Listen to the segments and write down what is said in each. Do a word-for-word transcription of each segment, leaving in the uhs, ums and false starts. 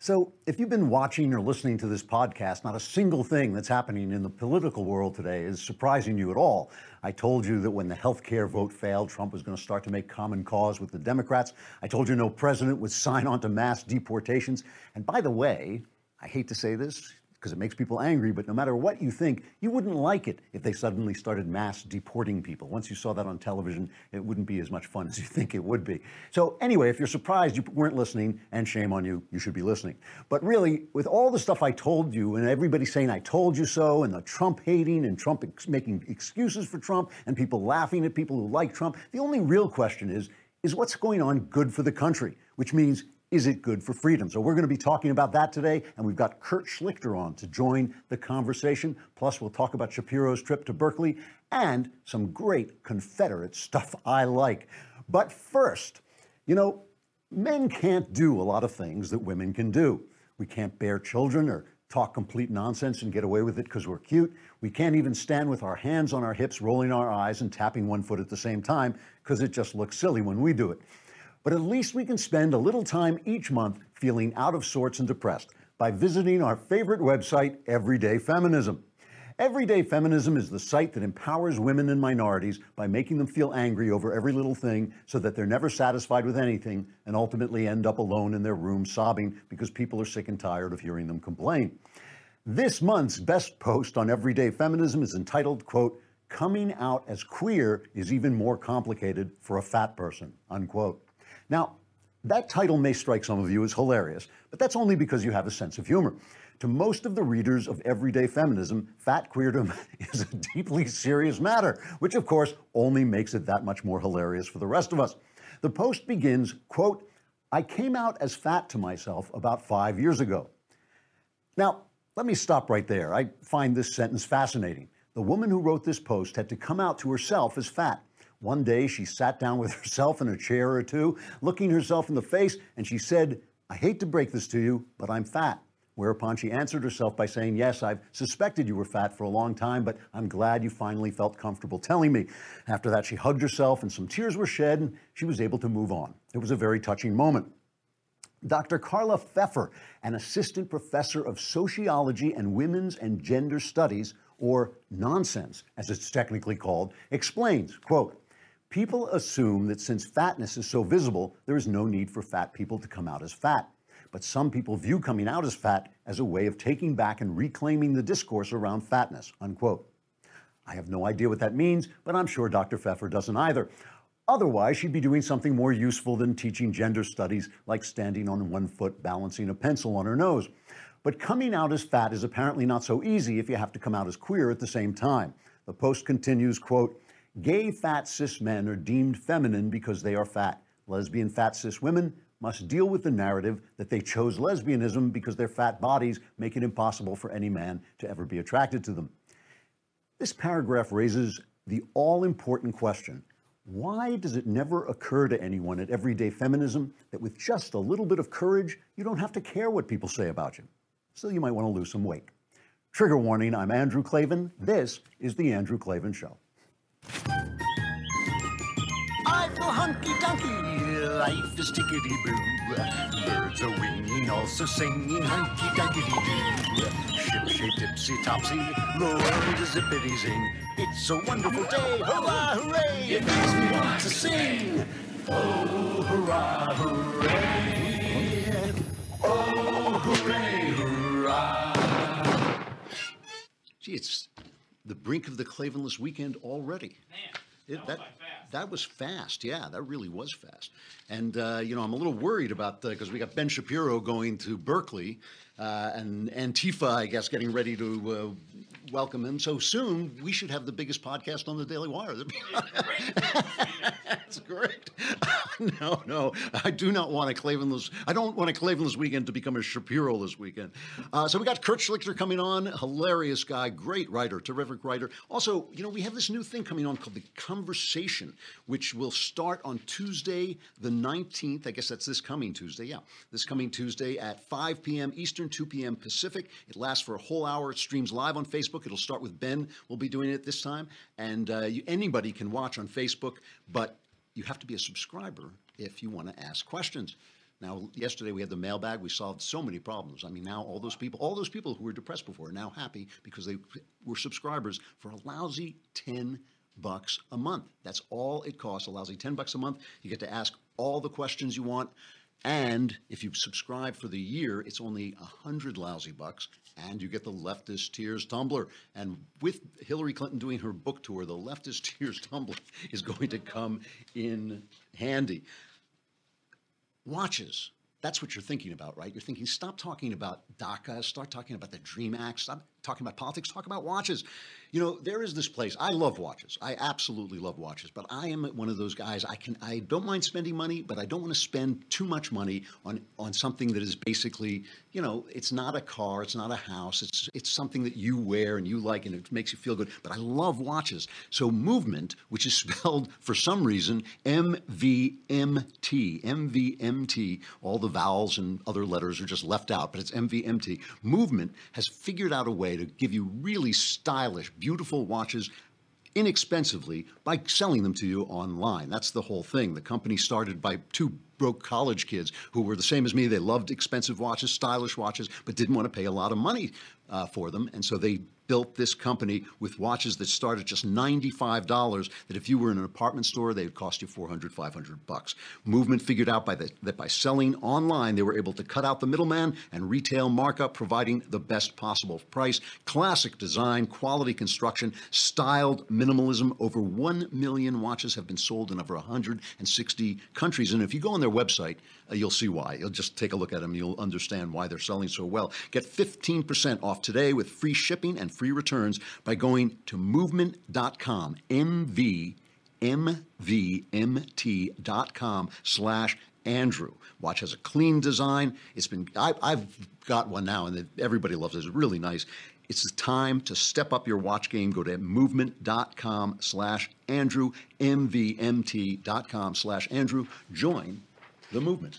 So if you've been watching or listening to this podcast, not a single thing that's happening in the political world today is surprising you at all. I told you that when the health care vote failed, Trump was going to start to make common cause with the Democrats. I told you no president would sign on to mass deportations. And by the way, I hate to say this, because it makes people angry, but no matter what you think, you wouldn't like it if they suddenly started mass deporting people. Once you saw that on television, it wouldn't be as much fun as you think it would be. So anyway, if you're surprised you weren't listening, and shame on you, you should be listening. But really, with all the stuff I told you, and everybody saying I told you so, and the Trump hating, and Trump ex- making excuses for Trump, and people laughing at people who like Trump, the only real question is, is what's going on good for the country? Which means, is it good for freedom? So we're going to be talking about that today, and we've got Kurt Schlichter on to join the conversation. Plus, we'll talk about Shapiro's trip to Berkeley and some great Confederate stuff I like. But first, you know, men can't do a lot of things that women can do. We can't bear children or talk complete nonsense and get away with it because we're cute. We can't even stand with our hands on our hips, rolling our eyes and tapping one foot at the same time because it just looks silly when we do it. But at least we can spend a little time each month feeling out of sorts and depressed by visiting our favorite website, Everyday Feminism. Everyday Feminism is the site that empowers women and minorities by making them feel angry over every little thing so that they're never satisfied with anything and ultimately end up alone in their room sobbing because people are sick and tired of hearing them complain. This month's best post on Everyday Feminism is entitled, quote, "Coming out as queer is even more complicated for a fat person," unquote. Now, that title may strike some of you as hilarious, but that's only because you have a sense of humor. To most of the readers of Everyday Feminism, fat queerdom is a deeply serious matter, which of course only makes it that much more hilarious for the rest of us. The post begins, quote, "I came out as fat to myself about five years ago." Now, let me stop right there. I find this sentence fascinating. The woman who wrote this post had to come out to herself as fat. One day she sat down with herself in a chair or two, looking herself in the face, and she said, "I hate to break this to you, but I'm fat." Whereupon she answered herself by saying, "Yes, I've suspected you were fat for a long time, but I'm glad you finally felt comfortable telling me." After that, she hugged herself and some tears were shed and she was able to move on. It was a very touching moment. Doctor Carla Pfeffer, an assistant professor of sociology and women's and gender studies, or nonsense, as it's technically called, explains, quote, "People assume that since fatness is so visible, there is no need for fat people to come out as fat. But some people view coming out as fat as a way of taking back and reclaiming the discourse around fatness," unquote. I have no idea what that means, but I'm sure Doctor Pfeffer doesn't either. Otherwise, she'd be doing something more useful than teaching gender studies, like standing on one foot balancing a pencil on her nose. But coming out as fat is apparently not so easy if you have to come out as queer at the same time. The post continues, quote, "Gay fat cis men are deemed feminine because they are fat. Lesbian fat cis women must deal with the narrative that they chose lesbianism because their fat bodies make it impossible for any man to ever be attracted to them." This paragraph raises the all-important question: why does it never occur to anyone at Everyday Feminism that with just a little bit of courage, you don't have to care what people say about you? So you might want to lose some weight. Trigger warning, I'm Andrew Klavan. This is The Andrew Klavan Show. I feel hunky-dunky, life is tickety-boo. Birds are winging, also singing hunky-dunky-doo. Ship-shape, tipsy-topsy, the world is zippity-zing. It's a wonderful day, hurrah, hooray! It makes me want to sing. Oh, hurrah, hooray! Oh, hooray, hurrah! Gee, it's the brink of the Klavanless weekend already. Man, It, that, that, was like fast. that was fast. Yeah, that really was fast. And, uh, you know, I'm a little worried about, because we got Ben Shapiro going to Berkeley uh, and Antifa, I guess, getting ready to uh, welcome him. So soon we should have the biggest podcast on the Daily Wire. That's great. No, no, I do not want a Klavanless. I don't want a Klavanless weekend to become a Shapiro this weekend. Uh, so we got Kurt Schlichter coming on. Hilarious guy, great writer, terrific writer. Also, you know, we have this new thing coming on called The Conversation, which will start on Tuesday, the nineteenth. I guess that's this coming Tuesday. Yeah, this coming Tuesday at five p.m. Eastern, two p.m. Pacific. It lasts for a whole hour. It streams live on Facebook. It'll start with Ben. We'll be doing it this time. And uh, you, anybody can watch on Facebook, but you have to be a subscriber if you want to ask questions. Now, yesterday we had the mailbag. We solved so many problems. I mean, now all those people, all those people who were depressed before are now happy because they were subscribers for a lousy ten bucks a month. That's all it costs, a lousy ten bucks a month. You get to ask all the questions you want. And if you subscribe for the year, it's only a hundred lousy bucks, and you get the Leftist Tears tumbler. And with Hillary Clinton doing her book tour, the Leftist Tears tumbler is going to come in handy. Watches. That's what you're thinking about, right? You're thinking, stop talking about DACA, start talking about the DREAM Act, stop talking about politics, talk about watches. You know, there is this place. I love watches. I absolutely love watches, but I am one of those guys. I can, I don't mind spending money, but I don't want to spend too much money on on something that is basically, you know, it's not a car, it's not a house, it's it's something that you wear and you like and it makes you feel good. But I love watches. So Movement, which is spelled for some reason M V M T, M V M T, all the vowels and other letters are just left out, but it's M V M T. Movement has figured out a way to give you really stylish, beautiful watches inexpensively by selling them to you online. That's the whole thing. The company started by two broke college kids who were the same as me. They loved expensive watches, stylish watches, but didn't want to pay a lot of money uh, for them. And so they built this company with watches that start at just ninety-five dollars, that if you were in an apartment store, they would cost you four hundred, five hundred bucks. Movement figured out by the, that by selling online, they were able to cut out the middleman and retail markup, providing the best possible price. Classic design, quality construction, styled minimalism. Over one million watches have been sold in over one hundred sixty countries. And if you go on their website, uh, you'll see why. You'll just take a look at them. You'll understand why they're selling so well. Get fifteen percent off today with free shipping and free returns by going to movement dot com, M V M V M T dot com slash Andrew. Watch has a clean design. It's been, I, I've got one now and everybody loves it. It's really nice. It's the time to step up your watch game. Go to movement dot com slash Andrew, M V M T dot com slash Andrew. Join the movement.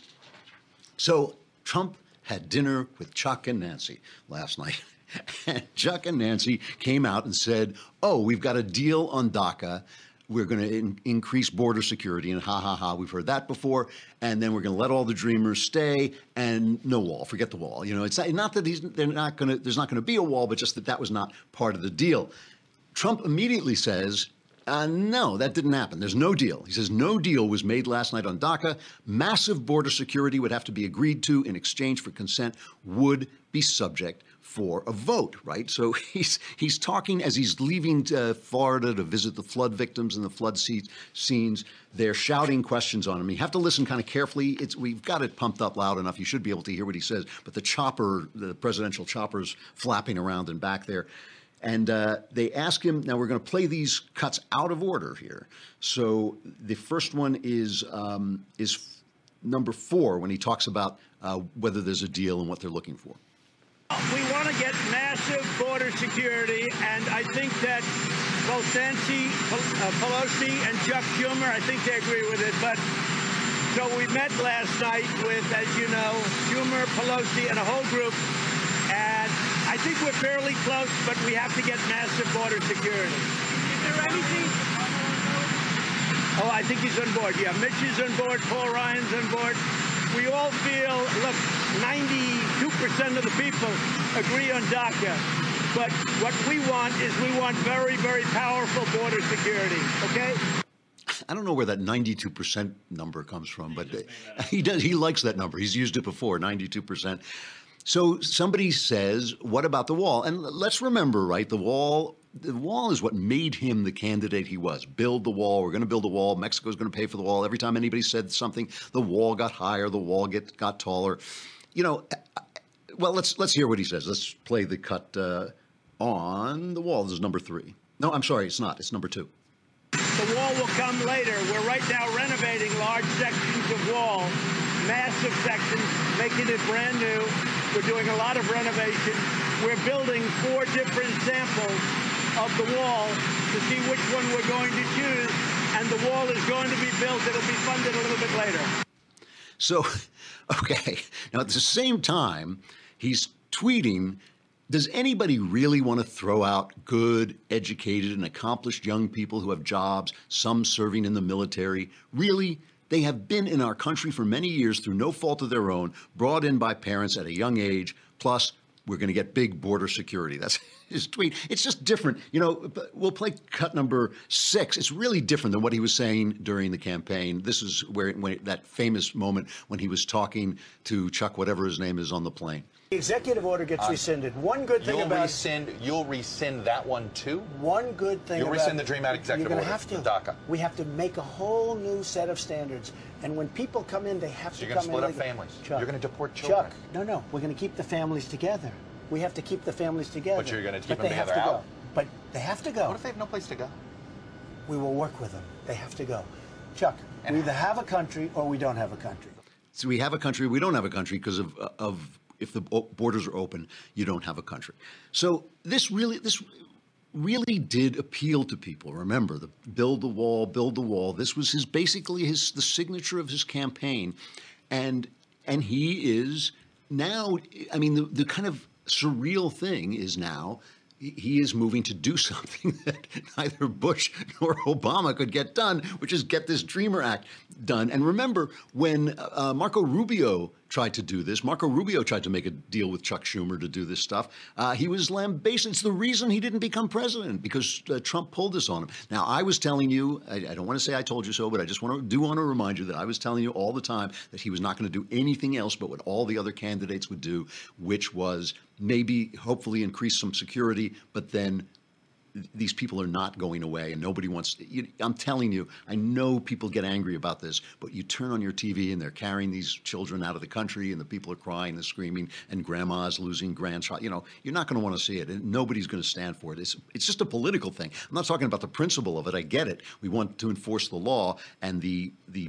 So Trump had dinner with Chuck and Nancy last night. And Chuck and Nancy came out and said, oh, we've got a deal on DACA. We're going to in- increase border security, and ha, ha, ha, we've heard that before. And then we're going to let all the dreamers stay, and no wall. Forget the wall. You know, it's not, not that these, they're not going to, there's not going to be a wall, but just that that was not part of the deal. Trump immediately says, Uh, no, that didn't happen. There's no deal. He says no deal was made last night on DACA. Massive border security would have to be agreed to in exchange for consent, would be subject for a vote, right? So he's he's talking as he's leaving uh, Florida to visit the flood victims and the flood se- scenes. They're shouting questions on him. You have to listen kind of carefully. It's we've got it pumped up loud enough. You should be able to hear what he says. But the chopper, the presidential chopper's flapping around and back there. And uh, they ask him, now we're going to play these cuts out of order here. So the first one is um, is number four, when he talks about uh, whether there's a deal and what they're looking for. We want to get massive border security, and I think that both Nancy Pelosi and Chuck Schumer, I think they agree with it. But so we met last night with, as you know, Schumer, Pelosi, and a whole group, and I think we're fairly close, but we have to get massive border security. Is there anything? Oh, I think he's on board. Yeah, Mitch is on board. Paul Ryan's on board. We all feel, look, ninety-two percent of the people agree on DACA. But what we want is we want very, very powerful border security, okay? I don't know where that ninety-two percent number comes from, but he does. He likes that number. He's used it before, ninety-two percent. So somebody says, what about the wall? And let's remember, right, the wall, the wall is what made him the candidate he was. Build the wall. We're going to build a wall. Mexico's going to pay for the wall. Every time anybody said something, the wall got higher, the wall get, got taller. You know, well, let's let's hear what he says. Let's play the cut uh, on the wall. This is number three. No, I'm sorry, it's not. It's number two. The wall will come later. We're right now renovating large sections of wall, massive sections, making it brand new. We're doing a lot of renovation. We're building four different samples of the wall to see which one we're going to choose, and the wall is going to be built. It'll be funded a little bit later. So, okay. Now, at the same time, he's tweeting, does anybody really want to throw out good, educated, and accomplished young people who have jobs, some serving in the military? Really? They have been in our country for many years through no fault of their own, brought in by parents at a young age. Plus, we're going to get big border security. That's his tweet. It's just different. You know, we'll play cut number six. It's really different than what he was saying during the campaign. This is where when that famous moment when he was talking to Chuck, whatever his name is, on the plane. The executive order gets uh, rescinded. One good thing you'll about rescind, you'll rescind that one too. One good thing. You'll about rescind the Dream Act executive you're order. Have to. DACA. We have to make a whole new set of standards. And when people come in, they have so to you're come in. You're going to split in up families. Chuck, You're going to deport children. Chuck, no, no. We're going to keep the families together. We have to keep the families together. But you're going to keep but them they have together to out. Go. But they have to go. What if they have no place to go? We will work with them. They have to go. Chuck, and we either have a country or we don't have a country. So we have a country, we don't have a country because of of if the borders are open, you don't have a country. So this really this really did appeal to people. Remember, the build the wall, build the wall. This was his basically his the signature of his campaign, and and he is now. I mean, the the kind of surreal thing is now he is moving to do something that neither Bush nor Obama could get done, which is get this Dreamer Act done. And remember, when uh, Marco Rubio tried to do this, Marco Rubio tried to make a deal with Chuck Schumer to do this stuff, uh, he was lambasted. It's the reason he didn't become president, because uh, Trump pulled this on him. Now, I was telling you, I, I don't want to say I told you so, but I just want to do want to remind you that I was telling you all the time that he was not going to do anything else but what all the other candidates would do, which was maybe, hopefully, increase some security, but then these people are not going away, and nobody wants to, you, I'm telling you, I know people get angry about this, but you turn on your T V and they're carrying these children out of the country, and the people are crying and screaming, and grandma's losing grandchild. You know, you're not going to want to see it, and nobody's going to stand for it. It's, it's just a political thing. I'm not talking about the principle of it. I get it. We want to enforce the law, and the the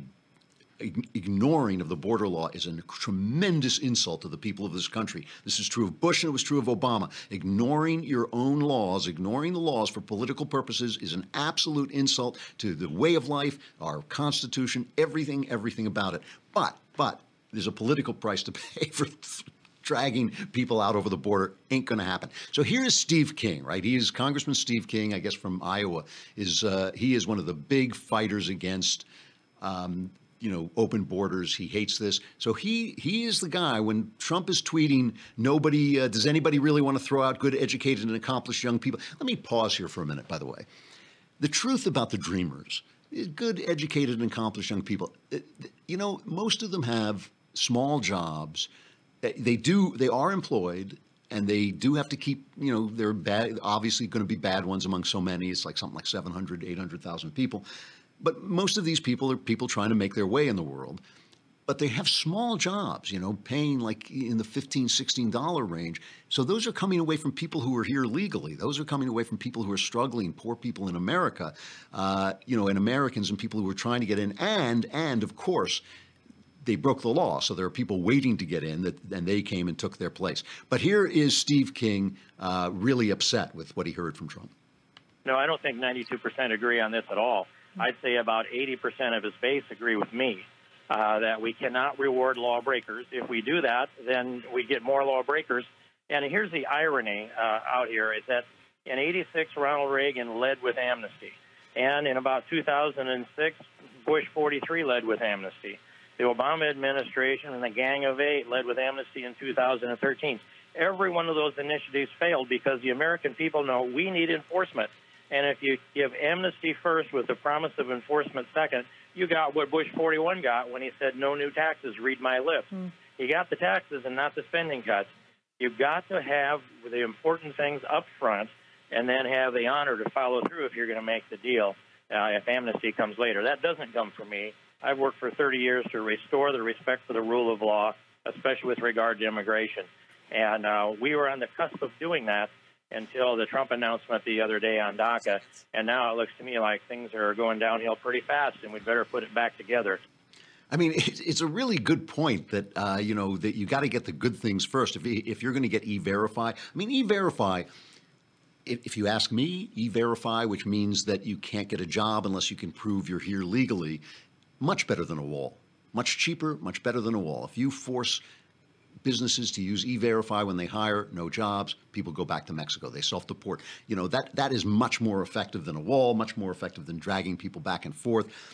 ignoring of the border law is a tremendous insult to the people of this country. This is true of Bush, and it was true of Obama. Ignoring your own laws, ignoring the laws for political purposes is an absolute insult to the way of life, our Constitution, everything, everything about it. But, but, there's a political price to pay for dragging people out over the border. Ain't going to happen. So here is Steve King, right? He is Congressman Steve King, I guess from Iowa. Is uh, he is one of the big fighters against um, you know, open borders. He hates this. So he he is the guy when Trump is tweeting, nobody, uh, does anybody really want to throw out good, educated, and accomplished young people? Let me pause here for a minute, by the way. The truth about the Dreamers is good, educated, and accomplished young people. You know, most of them have small jobs. They do, they are employed, and they do have to keep, you know, they're bad, obviously going to be bad ones among so many. It's like something like seven hundred, eight hundred thousand people. But most of these people are people trying to make their way in the world. But they have small jobs, you know, paying like in the fifteen, sixteen dollar range. So those are coming away from people who are here legally. Those are coming away from people who are struggling, poor people in America, uh, you know, and Americans and people who are trying to get in. And, and of course, they broke the law. So there are people waiting to get in, that, and they came and took their place. But here is Steve King uh, really upset with what he heard from Trump. No, I don't think ninety-two percent agree on this at all. I'd say about eighty percent of his base agree with me uh, that we cannot reward lawbreakers. If we do that, then we get more lawbreakers. And here's the irony uh, out here is that in eighty-six, Ronald Reagan led with amnesty. And in about two thousand six, Bush forty-three led with amnesty. The Obama administration and the Gang of Eight led with amnesty in two thousand thirteen. Every one of those initiatives failed because the American people know we need enforcement. And if you give amnesty first with the promise of enforcement second, you got what Bush forty-one got when he said no new taxes, read my lips. Mm. He got the taxes and not the spending cuts. You've got to have the important things up front and then have the honor to follow through if you're going to make the deal uh, if amnesty comes later. That doesn't come from me. I've worked for thirty years to restore the respect for the rule of law, especially with regard to immigration. And uh, we were on the cusp of doing that until the Trump announcement the other day on DACA. And now it looks to me like things are going downhill pretty fast, and we'd better put it back together. I mean, it's a really good point that, uh, you know, that you got to get the good things first. If, if you're going to get E-Verify, I mean, E-Verify, if, if you ask me, E-Verify, which means that you can't get a job unless you can prove you're here legally, much better than a wall. Much cheaper, much better than a wall. If you force businesses to use E-Verify when they hire, no jobs, people go back to Mexico. They self-deport. You know, that that is much more effective than a wall, much more effective than dragging people back and forth.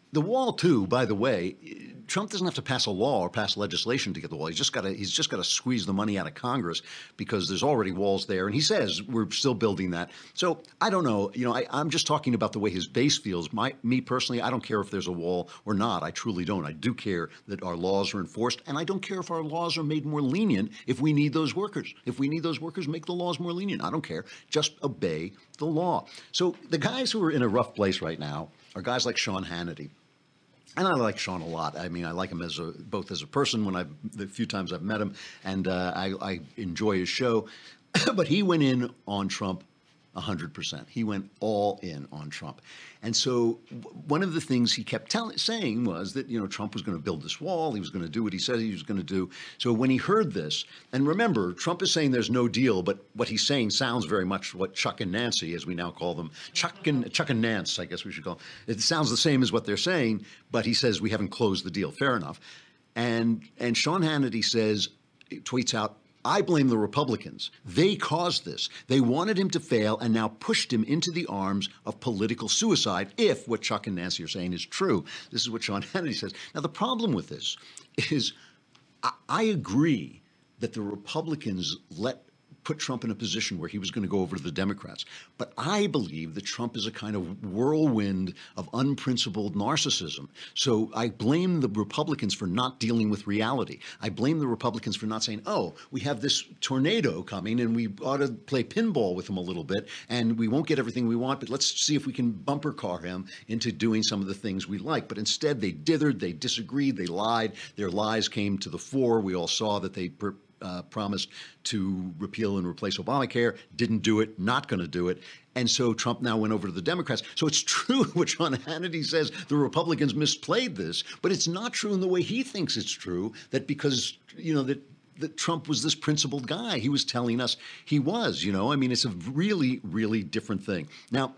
the wall, too, by the way, Trump doesn't have to pass a law or pass legislation to get the wall. He's just got to he's just got to squeeze the money out of Congress because there's already walls there. And he says we're still building that. So I don't know. You know, I, I'm just talking about the way his base feels. My, me personally, I don't care if there's a wall or not. I truly don't. I do care that our laws are enforced. And I don't care if our laws are made more lenient if we need those workers. If we need those workers, make the laws more lenient. I don't care. Just obey the law. So the guys who are in a rough place right now are guys like Sean Hannity. And I like Sean a lot. I mean, I like him as a both as a person when I've the few times I've met him, and uh, I, I enjoy his show. But he went in on Trump one hundred percent. He went all in on Trump. And so one of the things he kept tell, saying was that, you know, Trump was going to build this wall. He was going to do what he said he was going to do. So when he heard this, and remember, Trump is saying there's no deal, but what he's saying sounds very much what Chuck and Nancy, as we now call them, Chuck and Chuck and Nance, I guess we should call them. It sounds the same as what they're saying, but he says we haven't closed the deal. Fair enough. And and Sean Hannity says, tweets out, I blame the Republicans. They caused this. They wanted him to fail and now pushed him into the arms of political suicide, if what Chuck and Nancy are saying is true. This is what Sean Hannity says. Now, the problem with this is I, I agree that the Republicans let put Trump in a position where he was going to go over to the Democrats. But I believe that Trump is a kind of whirlwind of unprincipled narcissism. So I blame the Republicans for not dealing with reality. I blame the Republicans for not saying, oh, we have this tornado coming and we ought to play pinball with him a little bit and we won't get everything we want, but let's see if we can bumper car him into doing some of the things we like. But instead they dithered, they disagreed, they lied. Their lies came to the fore. We all saw that they per- Uh, promised to repeal and replace Obamacare, didn't do it, not going to do it. And so Trump now went over to the Democrats. So it's true what Sean Hannity says, the Republicans misplayed this, but it's not true in the way he thinks it's true, that because, you know, that that Trump was this principled guy. He was telling us he was, you know, I mean, it's a really, really different thing. Now,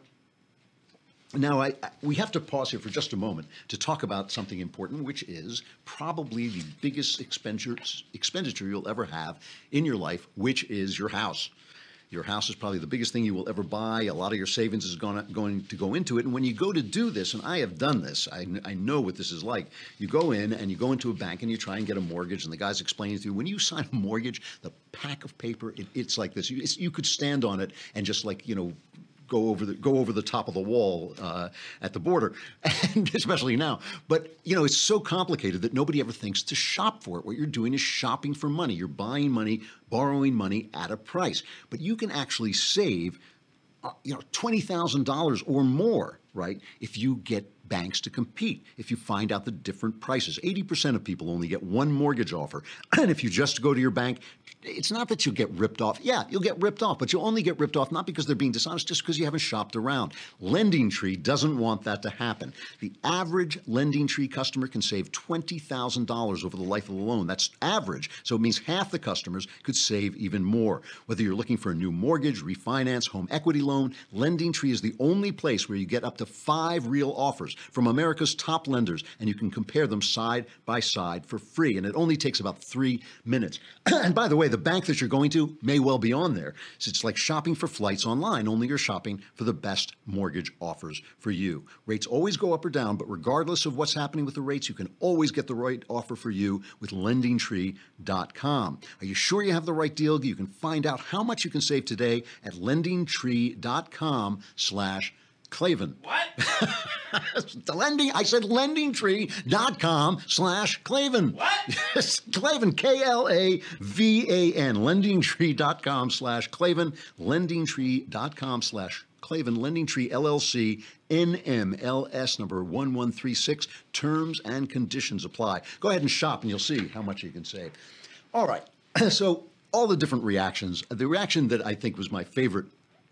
Now, I, I, we have to pause here for just a moment to talk about something important, which is probably the biggest expenditure, expenditure you'll ever have in your life, which is your house. Your house is probably the biggest thing you will ever buy. A lot of your savings is gonna, going to go into it. And when you go to do this, and I have done this, I, I know what this is like. You go in and you go into a bank and you try and get a mortgage, and the guy's explaining to you, when you sign a mortgage, the pack of paper, it, it's like this. You, it's, you could stand on it and just like, you know, go over the go over the top of the wall uh, at the border, and especially now. But, you know, it's so complicated that nobody ever thinks to shop for it. What you're doing is shopping for money. You're buying money, borrowing money at a price. But you can actually save, uh, you know, twenty thousand dollars or more, right, if you get banks to compete, if you find out the different prices. eighty percent of people only get one mortgage offer. And if you just go to your bank, it's not that you'll get ripped off. Yeah, you'll get ripped off, but you'll only get ripped off not because they're being dishonest, just because you haven't shopped around. LendingTree doesn't want that to happen. The average LendingTree customer can save twenty thousand dollars over the life of the loan. That's average, so it means half the customers could save even more. Whether you're looking for a new mortgage, refinance, home equity loan, LendingTree is the only place where you get up to five real offers from America's top lenders, and you can compare them side by side for free. And it only takes about three minutes. And by the way, the bank that you're going to may well be on there. So it's like shopping for flights online, only you're shopping for the best mortgage offers for you. Rates always go up or down, but regardless of what's happening with the rates, you can always get the right offer for you with lending tree dot com. Are you sure you have the right deal? You can find out how much you can save today at lending tree dot com slash Klavan. What? The lending, I said lending tree dot com slash Klavan. What? Yes, Klavan, K L A V A N, lending tree dot com slash Klavan, lending tree dot com slash Klavan, LendingTree L L C, N M L S number one one three six. Terms and conditions apply. Go ahead and shop and you'll see how much you can save. All right, so all the different reactions. The reaction that I think was my favorite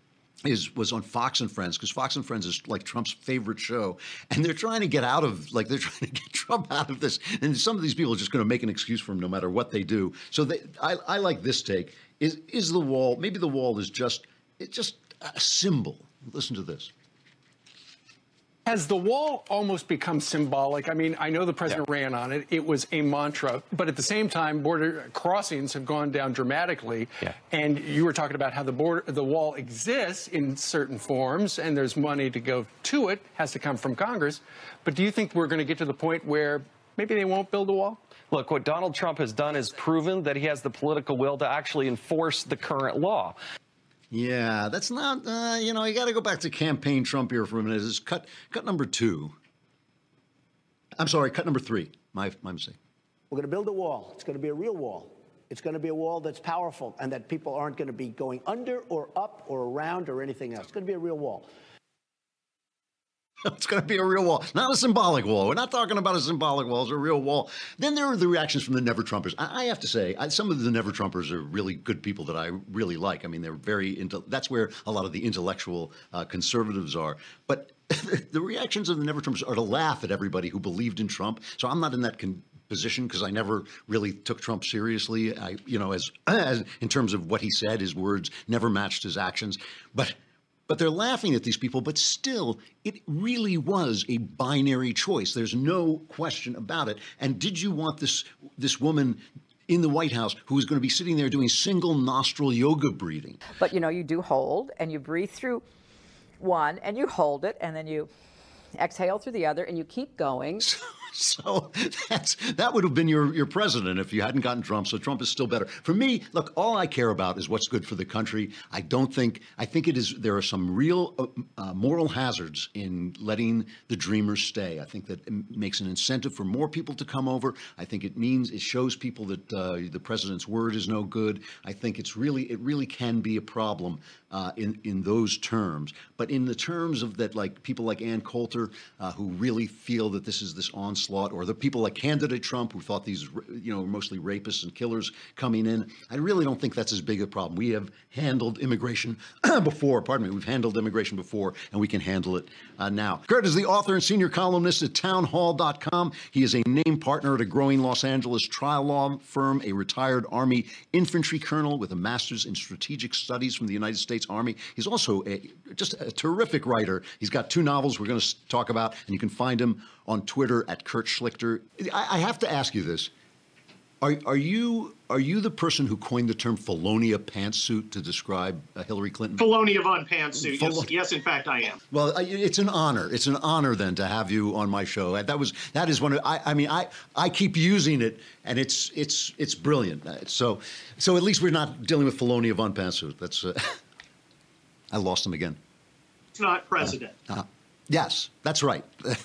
is was on Fox and Friends, because Fox and Friends is like Trump's favorite show, and they're trying to get out of like they're trying to get Trump out of this, and some of these people are just going to make an excuse for him no matter what they do. So they, I, I like this take. Is is the wall? Maybe the wall is just it's just a symbol. Listen to this. Has the wall almost become symbolic? I mean, I know the president yeah. ran on it. It was a mantra. But at the same time, border crossings have gone down dramatically. Yeah. And you were talking about how the border, the wall exists in certain forms, and there's money to go to it, has to come from Congress. But do you think we're going to get to the point where maybe they won't build a wall? Look, what Donald Trump has done is proven that he has the political will to actually enforce the current law. Yeah, that's not, uh, you know, you got to go back to campaign Trump here for a minute. This is cut, cut number two. I'm sorry, cut number three. My, my mistake. We're going to build a wall. It's going to be a real wall. It's going to be a wall that's powerful and that people aren't going to be going under or up or around or anything else. It's going to be a real wall. It's going to be a real wall, not a symbolic wall. We're not talking about a symbolic wall. It's a real wall. Then there are the reactions from the Never-Trumpers. I, I have to say, I, some of the Never-Trumpers are really good people that I really like. I mean, they're very into, that's where a lot of the intellectual uh, conservatives are. But the reactions of the Never-Trumpers are to laugh at everybody who believed in Trump. So I'm not in that con position because I never really took Trump seriously. I, you know, as, as in terms of what he said, his words never matched his actions. But But they're laughing at these people, but still, it really was a binary choice. There's no question about it. And did you want this this woman in the White House who was going to be sitting there doing single nostril yoga breathing? But, you know, you do hold, and you breathe through one, and you hold it, and then you exhale through the other, and you keep going. So that's, that would have been your, your president if you hadn't gotten Trump. So Trump is still better. For me, look, all I care about is what's good for the country. I don't think, I think it is, there are some real uh, uh, moral hazards in letting the dreamers stay. I think that it makes an incentive for more people to come over. I think it means, it shows people that uh, the president's word is no good. I think it's really, it really can be a problem uh, in, in those terms. But in the terms of that, like people like Ann Coulter, uh, who really feel that this is this onslaught, or the people like candidate Trump who thought these, you know, mostly rapists and killers coming in, I really don't think that's as big a problem. We have handled immigration before, pardon me, we've handled immigration before, and we can handle it uh, now. Kurt is the author and senior columnist at town hall dot com. He is a named partner at a growing Los Angeles trial law firm, a retired Army infantry colonel with a master's in strategic studies from the United States Army. He's also a, just a terrific writer. He's got two novels we're going to talk about, and you can find him on Twitter at Kurt Schlichter. I, I have to ask you this. Are, are you are you the person who coined the term Felonia pantsuit to describe uh, Hillary Clinton? Felonia von pantsuit. Fel yes, yes, in fact, I am. Well, it's an honor. It's an honor then to have you on my show. That was that is one of I, I mean I I keep using it, and it's it's it's brilliant. So so at least we're not dealing with Felonia von pantsuit. That's uh, I lost him again. It's not president. Uh, uh, yes, that's right.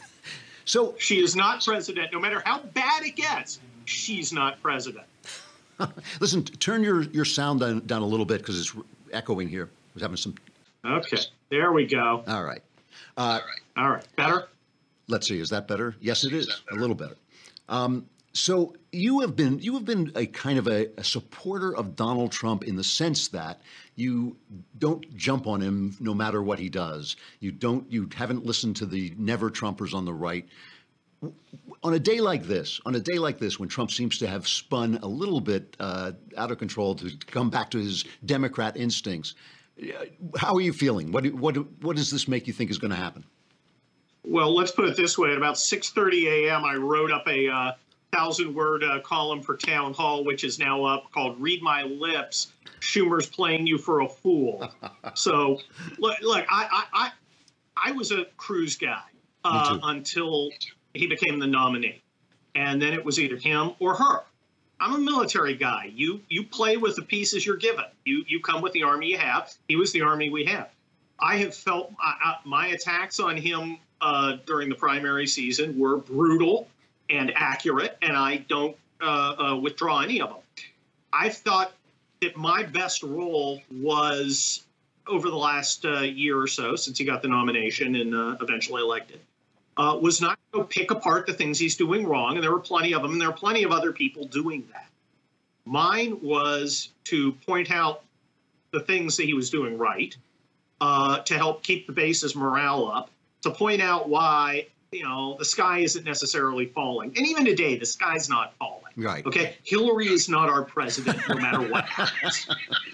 So she is not president, no matter how bad it gets. She's not president. Listen, turn your, your sound down, down a little bit because it's echoing here. We're having some. Okay, there we go. All right. Uh, All right, better? Let's see, is that better? Yes, it is, a little better. Um, so you have been you have been a kind of a, a supporter of Donald Trump in the sense that you don't jump on him no matter what he does. You don't. You haven't listened to the Never-Trumpers on the right. On a day like this, on a day like this, when Trump seems to have spun a little bit uh, out of control to come back to his Democrat instincts, how are you feeling? What what what does this make you think is going to happen? Well, let's put it this way: at about six thirty a m, I wrote up a uh, thousand-word uh, column for Town Hall, which is now up, called "Read My Lips: Schumer's Playing You for a Fool." So, look, look I, I I I was a Cruz guy uh, until he became the nominee. And then it was either him or her. I'm a military guy. You you play with the pieces you're given. You you come with the army you have. He was the army we have. I have felt uh, my attacks on him uh, during the primary season were brutal and accurate, and I don't uh, uh, withdraw any of them. I thought that my best role was, over the last uh, year or so, since he got the nomination and uh, eventually elected, Uh, was not to go pick apart the things he's doing wrong, and there were plenty of them, and there are plenty of other people doing that. Mine was to point out the things that he was doing right, uh, to help keep the base's morale up, to point out why you know, the sky isn't necessarily falling. And even today, the sky's not falling. Right. Okay. Hillary is not our president, no matter what happens.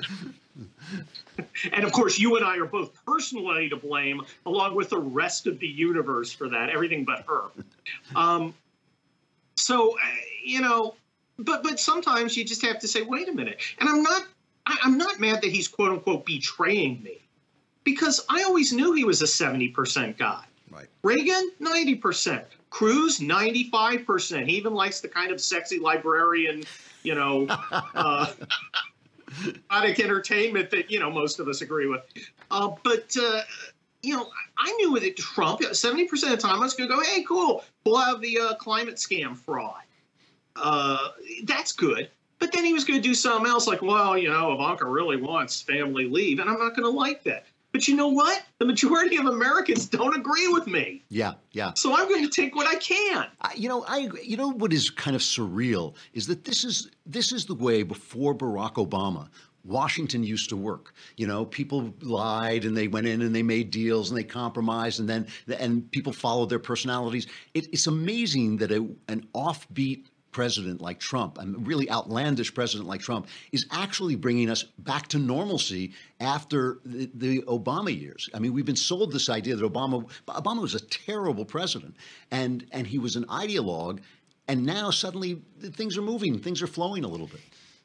And of course, you and I are both personally to blame, along with the rest of the universe for that, everything but her. Um, so, uh, you know, but but sometimes you just have to say, wait a minute. And I'm not I, I'm not mad that he's quote unquote betraying me, because I always knew he was a seventy percent guy. Right. Reagan, ninety percent. Cruz, ninety-five percent. He even likes the kind of sexy librarian, you know, uh, erotic entertainment that, you know, most of us agree with. Uh, but, uh, you know, I knew that Trump, seventy percent of the time, I was going to go, hey, cool, pull out the uh, climate scam fraud. Uh, that's good. But then he was going to do something else like, well, you know, Ivanka really wants family leave, and I'm not going to like that. But you know what? The majority of Americans don't agree with me. Yeah, yeah. So I'm going to take what I can. I, you know, I. You know what is kind of surreal is that this is this is the way before Barack Obama Washington used to work. You know, people lied and they went in and they made deals and they compromised, and then and people followed their personalities. It, it's amazing that a, an offbeat president like Trump, a really outlandish president like Trump, is actually bringing us back to normalcy after the, the Obama years. I mean, we've been sold this idea that Obama Obama was a terrible president, and and he was an ideologue, and now suddenly things are moving, things are flowing a little bit.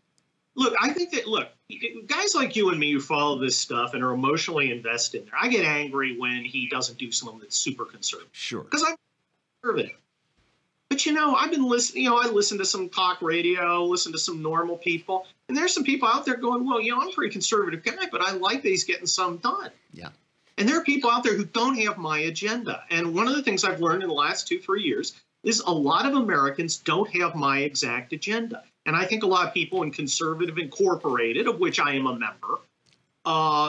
Look, I think that, look, guys like you and me who follow this stuff and are emotionally invested in there, I get angry when he doesn't do something that's super conservative. Sure. Because I'm conservative. But, you know, I've been listening, you know, I listen to some talk radio, listen to some normal people, and there's some people out there going, well, you know, I'm a pretty conservative guy, but I like that he's getting some done. Yeah. And there are people out there who don't have my agenda. And one of the things I've learned in the last two, three years is a lot of Americans don't have my exact agenda. And I think a lot of people in Conservative Incorporated, of which I am a member, uh,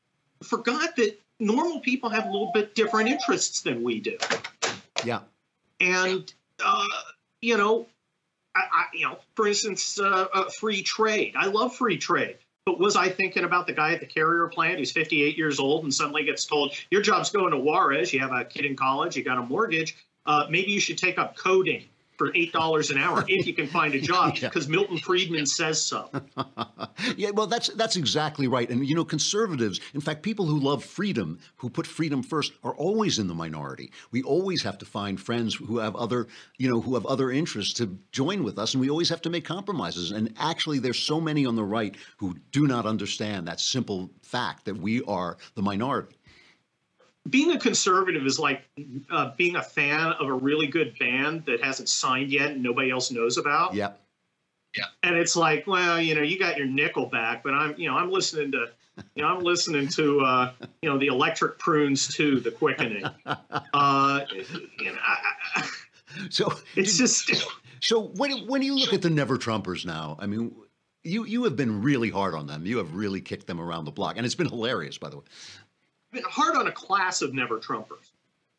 forgot that normal people have a little bit different interests than we do. Yeah. And Uh, you know, I, I, you know, for instance, uh, uh, free trade. I love free trade. But was I thinking about the guy at the carrier plant who's fifty-eight years old and suddenly gets told, your job's going to Juarez, you have a kid in college, you got a mortgage, uh, maybe you should take up coding for eight dollars an hour if you can find a job, because yeah. Milton Friedman says so. Yeah, well, that's that's exactly right. And, you know, conservatives, in fact, people who love freedom, who put freedom first, are always in the minority. We always have to find friends who have other, you know, who have other interests to join with us, and we always have to make compromises. And actually, there's so many on the right who do not understand that simple fact that we are the minority. Being a conservative is like uh, being a fan of a really good band that hasn't signed yet and nobody else knows about. Yeah. Yeah. And it's like, well, you know, you got your Nickelback, but I'm, you know, I'm listening to, you know, I'm listening to, uh, you know, the Electric Prunes too, The Quickening. Uh, you know, I, I, so it's just. So when when you look at the Never Trumpers now, I mean, you you have been really hard on them. You have really kicked them around the block, and it's been hilarious, by the way. Been hard on a class of Never Trumpers.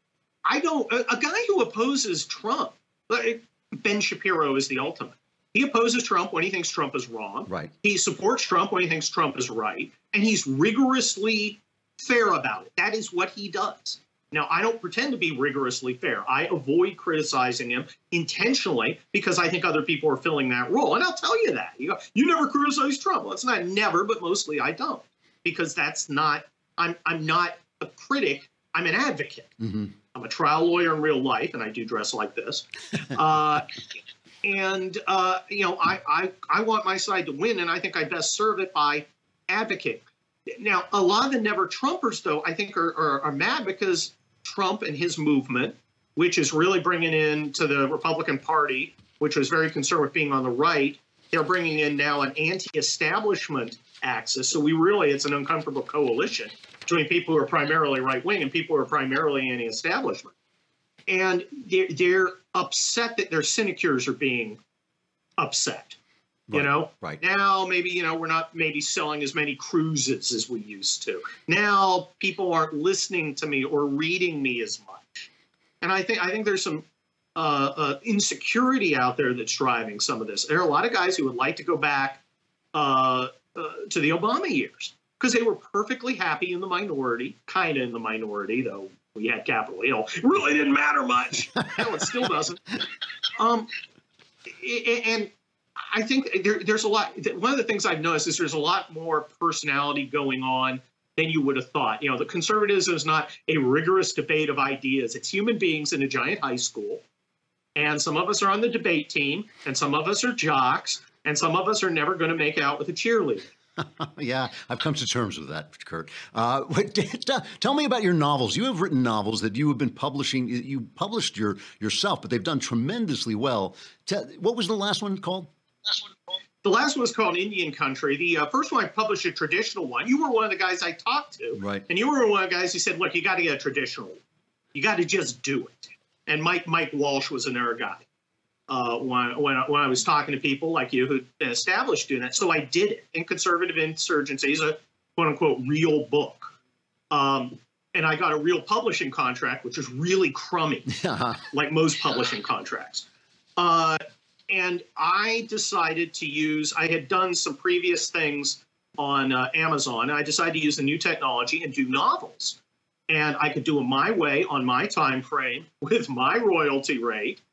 I don't, a, a guy who opposes Trump, like Ben Shapiro is the ultimate. He opposes Trump when he thinks Trump is wrong. Right. He supports Trump when he thinks Trump is right. And he's rigorously fair about it. That is what he does. Now, I don't pretend to be rigorously fair. I avoid criticizing him intentionally because I think other people are filling that role. And I'll tell you that. You go, you never criticize Trump. Well, it's not never, but mostly I don't. Because that's not, I'm, I'm not a critic. I'm an advocate. Mm-hmm. I'm a trial lawyer in real life, and I do dress like this. Uh, and, uh, you know, I, I, I want my side to win, and I think I best serve it by advocating. Now, a lot of the Never Trumpers, though, I think are, are, are mad because Trump and his movement, which is really bringing in to the Republican Party, which was very concerned with being on the right, they're bringing in now an anti-establishment axis. So we really, it's an uncomfortable coalition between people who are primarily right-wing and people who are primarily anti-establishment. And they're, they're upset that their sinecures are being upset. You Right, know, right. Now maybe, you know, we're not maybe selling as many cruises as we used to. Now people aren't listening to me or reading me as much. And I think I think there's some uh, uh, insecurity out there that's driving some of this. There are a lot of guys who would like to go back uh, uh, to the Obama years because they were perfectly happy in the minority, kind of in the minority, though we had Capitol Hill. It really didn't matter much. Hell, it still doesn't. Um, and I think there, there's a lot. One of the things I've noticed is there's a lot more personality going on than you would have thought. You know, the conservatism is not a rigorous debate of ideas. It's human beings in a giant high school. And some of us are on the debate team, and some of us are jocks, and some of us are never going to make out with a cheerleader. Yeah, I've come to terms with that, Kurt. Uh, tell me about your novels. You have written novels that you have been publishing. You published your yourself, but they've done tremendously well. Tell, what was the last one called? The last one was called Indian Country. The uh, first one I published a traditional one. You were one of the guys I talked to. Right. And you were one of the guys who said, look, you got to get a traditional one. You got to just do it. And Mike Mike Walsh was another guy. Uh, when, when, when I was talking to people like you who'd been established doing that. So I did it. And Conservative Insurgency is a quote-unquote real book. Um, and I got a real publishing contract, which was really crummy, like most publishing contracts. Uh, and I decided to use, I had done some previous things on uh, Amazon, and I decided to use the new technology and do novels. And I could do them my way on my time frame with my royalty rate.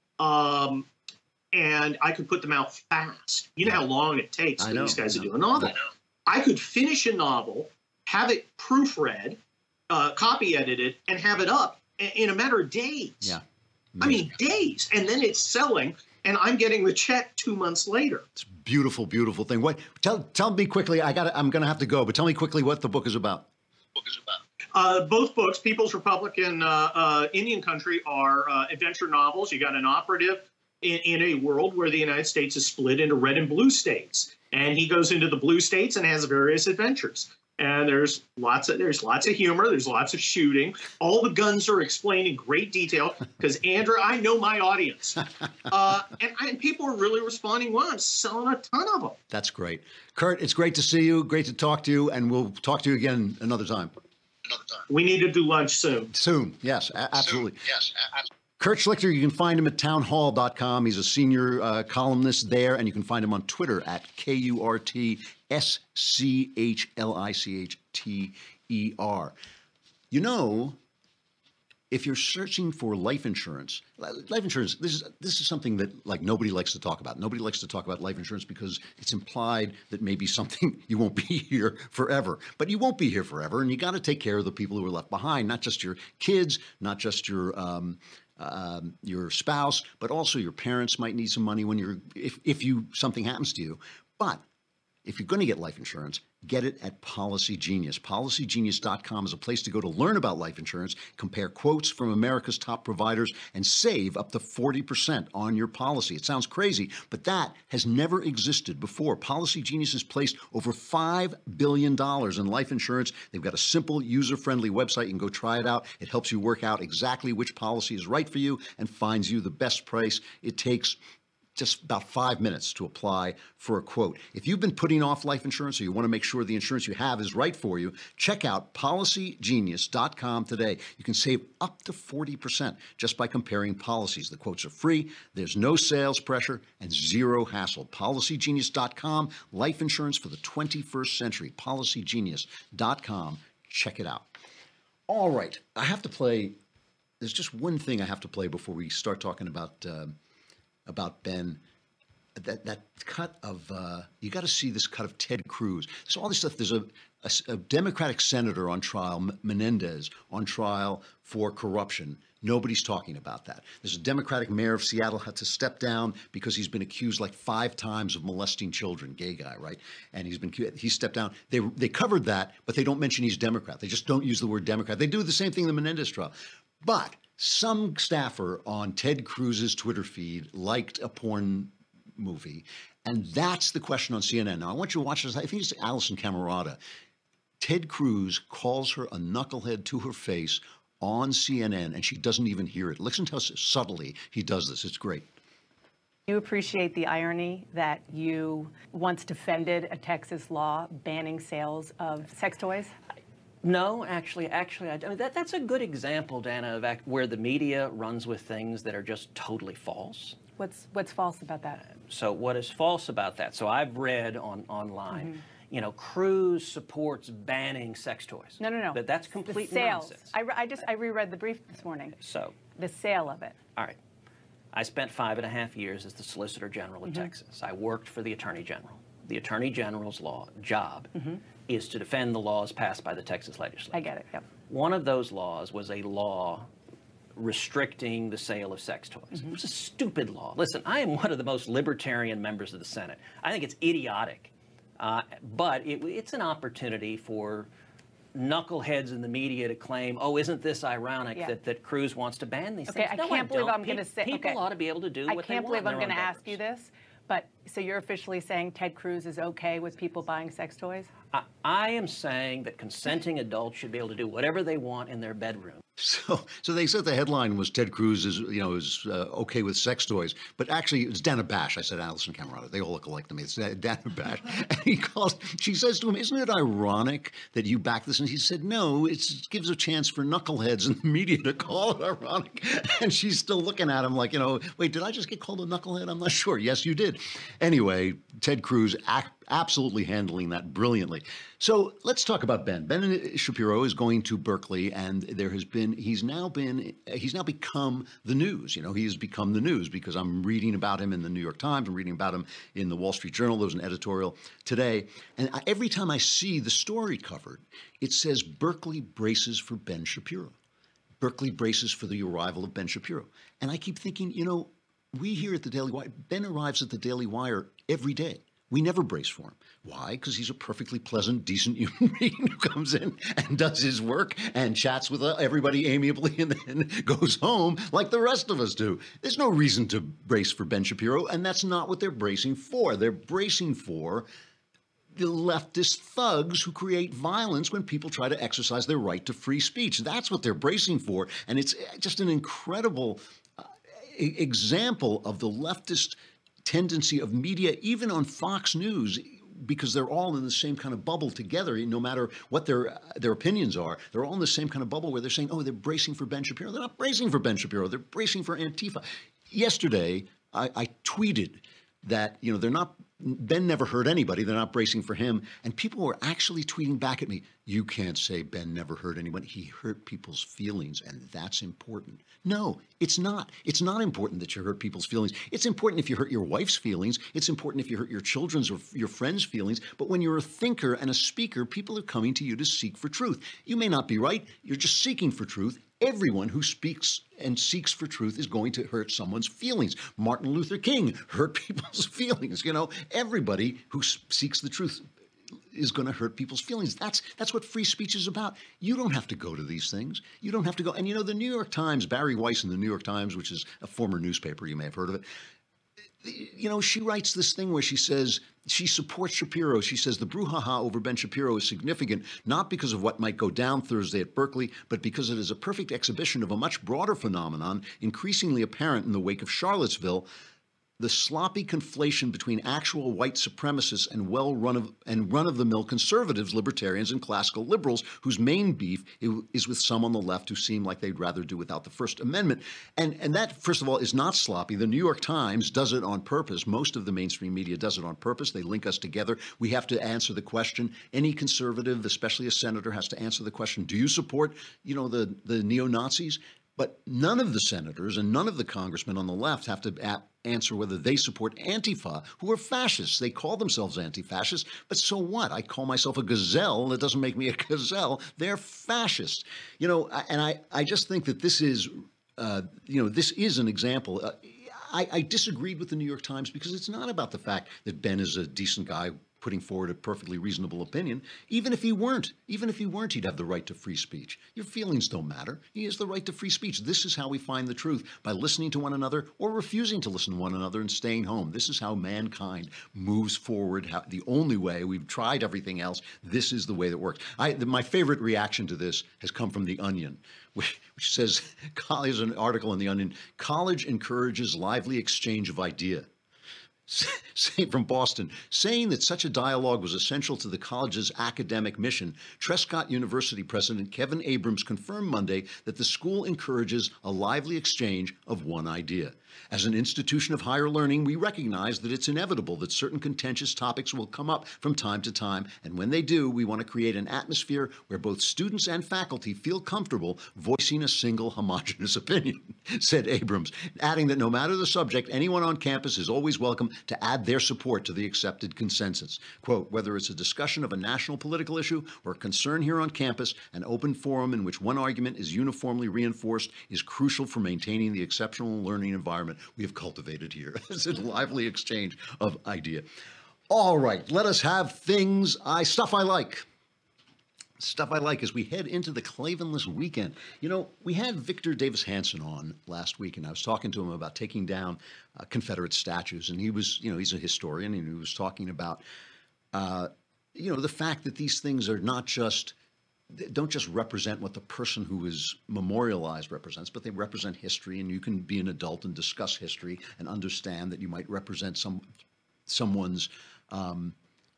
Um, and I could put them out fast. You know how long it takes for these guys to do a novel. I could finish a novel, have it proofread, uh, copy edited, and have it up in a matter of days. Yeah. I mean, days. And then it's selling, and I'm getting the check two months later. It's a beautiful, beautiful thing. What? Tell tell me quickly. I got. I'm going to have to go, but tell me quickly what the book is about. Book is about. Uh, both books, People's Republic and uh, uh, Indian Country, are uh, adventure novels. You got an operative in, in a world where the United States is split into red and blue states, and he goes into the blue states and has various adventures. And there's lots of there's lots of humor. There's lots of shooting. All the guns are explained in great detail because Andrew, I know my audience, uh, and, and people are really responding well. I'm selling a ton of them. That's great, Kurt. It's great to see you. Great to talk to you, and we'll talk to you again another time. We need to do lunch soon. Soon, yes, a- absolutely. Soon. Yes, absolutely. Kurt Schlichter, you can find him at town hall dot com. He's a senior uh, columnist there, and you can find him on Twitter at K U R T S C H L I C H T E R. You know, if you're searching for life insurance, life insurance, this is this is something that like nobody likes to talk about. Nobody likes to talk about life insurance because it's implied that maybe something you won't be here forever. But you won't be here forever, and you got to take care of the people who are left behind, not just your kids, not just your um, um, your spouse, but also your parents might need some money when you're if if you something happens to you. But if you're going to get life insurance, get it at Policy Genius. Policy Genius dot com is a place to go to learn about life insurance, compare quotes from America's top providers, and save up to forty percent on your policy. It sounds crazy, but that has never existed before. Policy Genius has placed over five billion dollars in life insurance. They've got a simple, user-friendly website. You can go try it out. It helps you work out exactly which policy is right for you and finds you the best price. It takes just about five minutes to apply for a quote. If you've been putting off life insurance or you want to make sure the insurance you have is right for you, check out Policy Genius dot com today. You can save up to forty percent just by comparing policies. The quotes are free, there's no sales pressure, and zero hassle. Policy Genius dot com, life insurance for the twenty-first century. Policy Genius dot com. Check it out. All right, I have to play, there's just one thing I have to play before we start talking about uh, about Ben. That that cut of uh, you got to see this cut of Ted Cruz. So all this stuff. There's a, a, a Democratic senator on trial, M- Menendez, on trial for corruption. Nobody's talking about that. There's a Democratic mayor of Seattle had to step down because he's been accused like five times of molesting children. Gay guy, right? And he's been he stepped down. They they covered that, but they don't mention he's Democrat. They just don't use the word Democrat. They do the same thing in the Menendez trial, but some staffer on Ted Cruz's Twitter feed liked a porn movie, and that's the question on C N N. Now, I want you to watch this. I think it's Allison Camerata. Ted Cruz calls her a knucklehead to her face on C N N, and she doesn't even hear it. Listen to how subtly he does this. It's great. You appreciate the irony that you once defended a Texas law banning sales of sex toys? No, actually, actually, I, I mean, that, that's a good example, Dana, of act, where the media runs with things that are just totally false. What's what's false about that? So what is false about that? So I've read on online, mm-hmm. you know, Cruz supports banning sex toys. No, no, no. That, that's complete the sales. nonsense. I, re- I just I reread the brief this morning. So the sale of it. All right. I spent five and a half years as the Solicitor General of Mm-hmm. Texas. I worked for the Attorney General. The Attorney General's law job Mm-hmm. is to defend the laws passed by the Texas legislature. I get it. Yep. One of those laws was a law restricting the sale of sex toys. Mm-hmm. It was a stupid law. Listen, I am one of the most libertarian members of the Senate. I think it's idiotic, uh, but it, it's an opportunity for knuckleheads in the media to claim, oh, isn't this ironic Yeah. that, that Cruz wants to ban these Okay, things? I No, can't believe don't. I'm going to Pe- say. People okay. ought to be able to do I what can't they believe want I'm in going their to own ask you this, but so you're officially saying Ted Cruz is okay with people buying sex toys? I, I am saying that consenting adults should be able to do whatever they want in their bedroom. So, so they said the headline was Ted Cruz is, you know, is uh, okay with sex toys, but actually it's Dana Bash. I said Alison Camerata. They all look alike to me. It's Dana Bash. And he calls. She says to him, "Isn't it ironic that you back this?" And he said, "No, it's, it gives a chance for knuckleheads in the media to call it ironic." And she's still looking at him like, you know, wait, did I just get called a knucklehead? I'm not sure. Yes, you did. Anyway, Ted Cruz act, absolutely handling that brilliantly. So let's talk about Ben. Ben Shapiro is going to Berkeley, and there has been, he's now been, he's now become the news. You know, he has become the news because I'm reading about him in the New York Times, I'm reading about him in the Wall Street Journal. There was an editorial today. And I, every time I see the story covered, it says Berkeley braces for Ben Shapiro. Berkeley braces for the arrival of Ben Shapiro. And I keep thinking, you know, we here at the Daily Wire, Ben arrives at the Daily Wire every day. We never brace for him. Why? Because he's a perfectly pleasant, decent human being who comes in and does his work and chats with everybody amiably and then goes home like the rest of us do. There's no reason to brace for Ben Shapiro, and that's not what they're bracing for. They're bracing for the leftist thugs who create violence when people try to exercise their right to free speech. That's what they're bracing for, and it's just an incredible uh, example of the leftist tendency of media, even on Fox News, because they're all in the same kind of bubble together, no matter what their their opinions are. They're all in the same kind of bubble where they're saying, oh, they're bracing for Ben Shapiro. They're not bracing for Ben Shapiro. They're bracing for Antifa. Yesterday, I, I tweeted that, you know, they're not, Ben never hurt anybody. They're not bracing for him. And people were actually tweeting back at me, you can't say Ben never hurt anyone. He hurt people's feelings, and that's important. No, it's not. It's not important that you hurt people's feelings. It's important if you hurt your wife's feelings. It's important if you hurt your children's or your friends' feelings. But when you're a thinker and a speaker, people are coming to you to seek for truth. You may not be right. You're just seeking for truth. Everyone who speaks and seeks for truth is going to hurt someone's feelings. Martin Luther King hurt people's feelings. You know, everybody who seeks the truth is going to hurt people's feelings. That's that's what free speech is about. You don't have to go to these things. You don't have to go. And, you know, the New York Times, Barry Weiss in the New York Times, which is a former newspaper, you may have heard of it, you know, she writes this thing where she says she supports Shapiro. She says the brouhaha over Ben Shapiro is significant, not because of what might go down Thursday at Berkeley, but because it is a perfect exhibition of a much broader phenomenon, increasingly apparent in the wake of Charlottesville, the sloppy conflation between actual white supremacists and well-run of and run-of-the-mill conservatives, libertarians, and classical liberals, whose main beef is with some on the left who seem like they'd rather do without the First Amendment. And and that, first of all, is not sloppy. The New York Times does it on purpose. Most of the mainstream media does it on purpose. They link us together. We have to answer the question. Any conservative, especially a senator, has to answer the question, do you support, you know, the, the neo-Nazis? But none of the senators and none of the congressmen on the left have to a- answer whether they support Antifa, who are fascists. They call themselves anti-fascists, but so what? I call myself a gazelle. That doesn't make me a gazelle. They're fascists. You know, and I, I just think that this is, uh, you know, this is an example. Uh, I, I disagreed with the New York Times because it's not about the fact that Ben is a decent guy putting forward a perfectly reasonable opinion. Even if he weren't, even if he weren't, he'd have the right to free speech. Your feelings don't matter. He has the right to free speech. This is how we find the truth, by listening to one another or refusing to listen to one another and staying home. This is how mankind moves forward. How, the only way. We've tried everything else. This is the way that works. I, the, my favorite reaction to this has come from The Onion, which, which says, there's an article in The Onion, college encourages lively exchange of idea. Say from Boston, saying that such a dialogue was essential to the college's academic mission, Trescott University President Kevin Abrams confirmed Monday that the school encourages a lively exchange of one idea. As an institution of higher learning, we recognize that it's inevitable that certain contentious topics will come up from time to time, and when they do, we want to create an atmosphere where both students and faculty feel comfortable voicing a single homogeneous opinion, said Abrams, adding that no matter the subject, anyone on campus is always welcome to add their support to the accepted consensus. Quote, whether it's a discussion of a national political issue or a concern here on campus, an open forum in which one argument is uniformly reinforced is crucial for maintaining the exceptional learning environment we have cultivated here. It's a lively exchange of idea. All right, let us have things I, stuff I like. Stuff I like as we head into the Klavanless weekend. You know, we had Victor Davis Hanson on last week, and I was talking to him about taking down uh, Confederate statues. And he was, you know, he's a historian, and he was talking about, uh, you know, the fact that these things are not just, don't just represent what the person who is memorialized represents, but they represent history, and you can be an adult and discuss history and understand that you might represent some someone's um,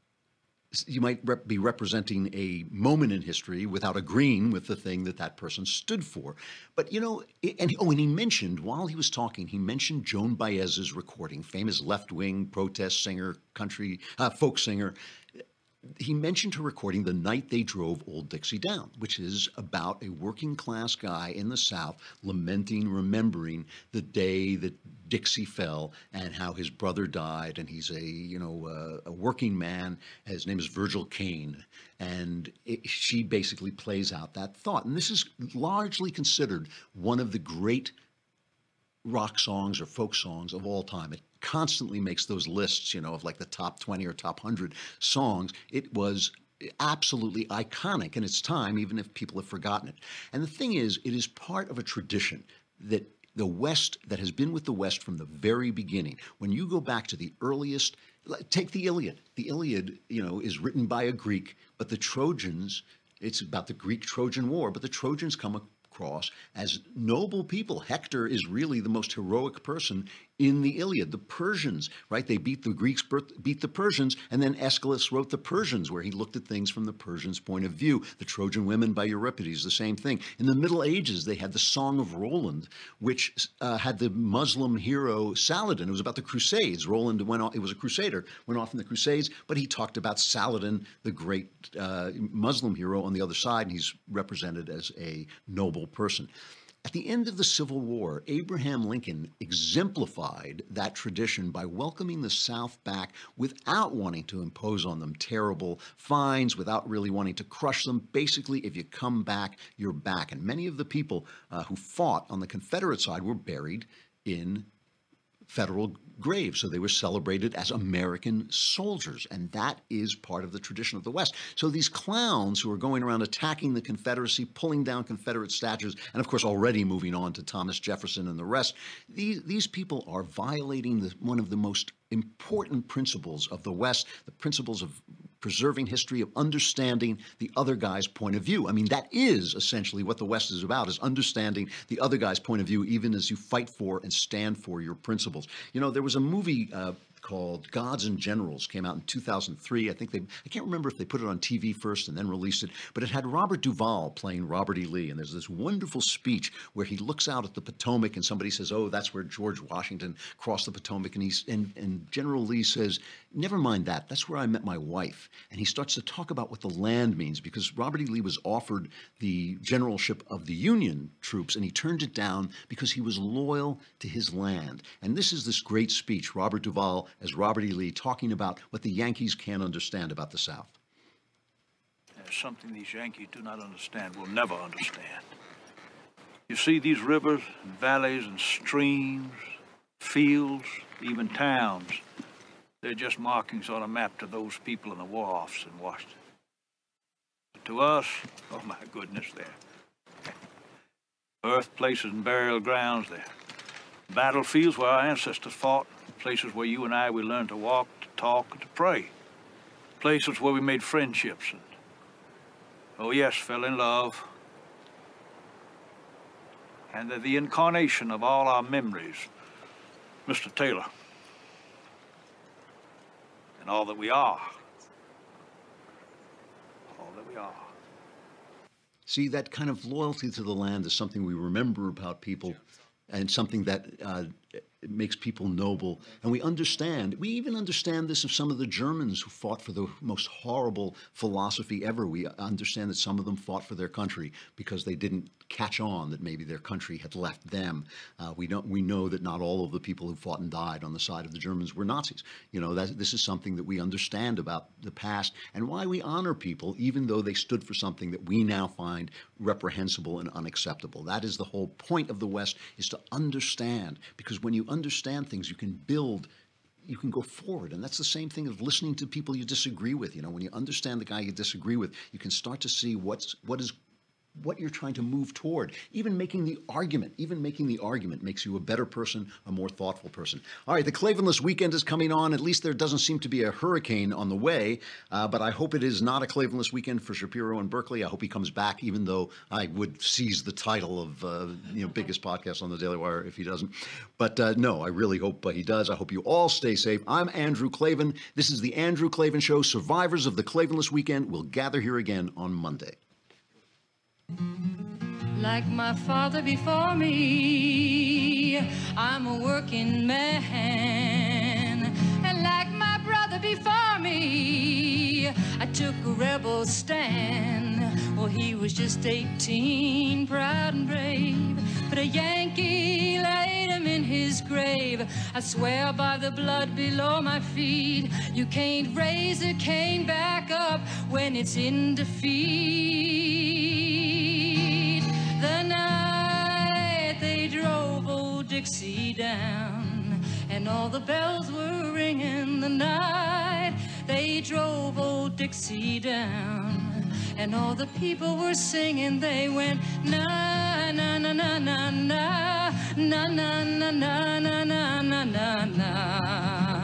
you might rep- be representing a moment in history without agreeing with the thing that that person stood for. But, you know, and oh, and he mentioned, while he was talking, he mentioned Joan Baez's recording, famous left-wing protest singer, country, uh, folk singer. He mentioned her recording The Night They Drove Old Dixie Down, which is about a working class guy in the South lamenting, remembering the day that Dixie fell and how his brother died. And he's a, you know, uh, a working man. His name is Virgil Caine. And it, she basically plays out that thought. And this is largely considered one of the great rock songs or folk songs of all time. It constantly makes those lists, you know, of like the top twenty or top one hundred songs. It was absolutely iconic in its time, even if people have forgotten it. And the thing is, it is part of a tradition that the West, that has been with the West from the very beginning. When you go back to the earliest, take the Iliad. The Iliad, you know, is written by a Greek, but the Trojans, it's about the Greek-Trojan War, but the Trojans come across as noble people. Hector is really the most heroic person in the Iliad. The Persians, right? They beat the Greeks, beat the Persians, and then Aeschylus wrote the Persians, where he looked at things from the Persians' point of view. The Trojan Women by Euripides, the same thing. In the Middle Ages, they had the Song of Roland, which uh, had the Muslim hero Saladin. It was about the Crusades. Roland went off, it was a crusader, went off in the Crusades, but he talked about Saladin, the great uh, Muslim hero, on the other side, and he's represented as a noble person. At the end of the Civil War, Abraham Lincoln exemplified that tradition by welcoming the South back without wanting to impose on them terrible fines, without really wanting to crush them. Basically, if you come back, you're back. And many of the people uh, who fought on the Confederate side were buried in federal graves. So they were celebrated as American soldiers. And that is part of the tradition of the West. So these clowns who are going around attacking the Confederacy, pulling down Confederate statues, and of course already moving on to Thomas Jefferson and the rest, these, these people are violating the, one of the most important principles of the West, the principles of preserving history, of understanding the other guy's point of view. I mean, that is essentially what the West is about, is understanding the other guy's point of view, even as you fight for and stand for your principles. You know, there was a movie uh, called Gods and Generals, came out in two thousand three. I think they, I can't remember if they put it on T V first and then released it, but it had Robert Duvall playing Robert E. Lee. And there's this wonderful speech where he looks out at the Potomac and somebody says, oh, that's where George Washington crossed the Potomac. And he's, and, and General Lee says, never mind that. That's where I met my wife. And he starts to talk about what the land means, because Robert E. Lee was offered the generalship of the Union troops, and he turned it down because he was loyal to his land. And this is this great speech, Robert Duvall as Robert E. Lee, talking about what the Yankees can't understand about the South. There's something these Yankees do not understand, will never understand. You see these rivers and valleys and streams, fields, even towns, they're just markings on a map to those people in the War Office in Washington. But to us, oh my goodness, they're birthplaces and burial grounds, they're battlefields where our ancestors fought, places where you and I, we learned to walk, to talk, and to pray. Places where we made friendships and, oh yes, fell in love. And they're the incarnation of all our memories. Mister Taylor, and all that we are. All that we are. See, that kind of loyalty to the land is something we remember about people, and something that uh, it makes people noble. And we understand, we even understand this of some of the Germans who fought for the most horrible philosophy ever. We understand that some of them fought for their country because they didn't catch on that maybe their country had left them. Uh, we don't. We know that not all of the people who fought and died on the side of the Germans were Nazis. You know, that this is something that we understand about the past, and why we honor people even though they stood for something that we now find reprehensible and unacceptable. That is the whole point of the West, is to understand, because when you understand things, you can build, you can go forward. And that's the same thing of listening to people you disagree with. You know, when you understand the guy you disagree with, you can start to see what's what is what you're trying to move toward. Even making the argument, even making the argument makes you a better person, a more thoughtful person. All right, the Klavanless weekend is coming on. At least there doesn't seem to be a hurricane on the way, uh, but I hope it is not a Klavanless weekend for Shapiro and Berkeley. I hope he comes back, even though I would seize the title of uh, you know biggest podcast on the Daily Wire if he doesn't. But uh, no, I really hope uh, he does. I hope you all stay safe. I'm Andrew Klavan. This is the Andrew Klavan Show. Survivors of the Klavanless weekend will gather here again on Monday. Like my father before me, I'm a working man. And like my brother before me, I took a rebel stand. Well, he was just eighteen, proud and brave, but a Yankee laid him in his grave. I swear by the blood below my feet, you can't raise a cane back up when it's in defeat. The night they drove old Dixie down, and all the bells were ringing. The night they drove old Dixie down, and all the people were singing. They went na na na na na na na na na na na na na na.